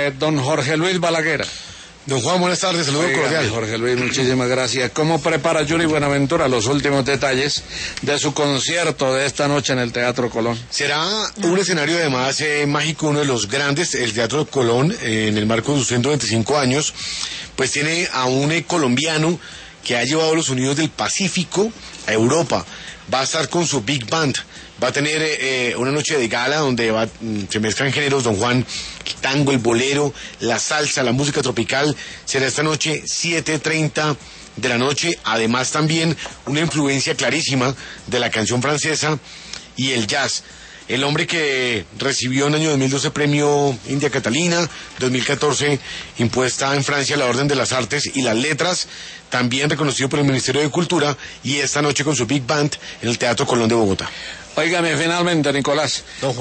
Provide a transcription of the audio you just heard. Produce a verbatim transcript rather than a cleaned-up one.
eh, don Jorge Luis Balaguer. Don Juan, buenas tardes, saludo cordial. Jorge Luis, muchísimas gracias. ¿Cómo prepara Yuri Buenaventura los últimos detalles de su concierto de esta noche en el Teatro Colón? Será un escenario además eh, mágico, uno de los grandes, el Teatro Colón, eh, en el marco de sus ciento veinticinco años, pues tiene a un eh, colombiano que ha llevado a los sonidos del Pacífico a Europa. Va a estar con su Big Band. Va a tener eh, una noche de gala donde va, se mezclan géneros, don Juan, el tango, el bolero, la salsa, la música tropical. Será esta noche siete treinta de la noche. Además también una influencia clarísima de la canción francesa y el jazz. El hombre que recibió en el año dos mil doce premio India Catalina, dos mil catorce impuesta en Francia la Orden de las Artes y las Letras, también reconocido por el Ministerio de Cultura, y esta noche con su Big Band en el Teatro Colón de Bogotá. Óigame, finalmente, Nicolás,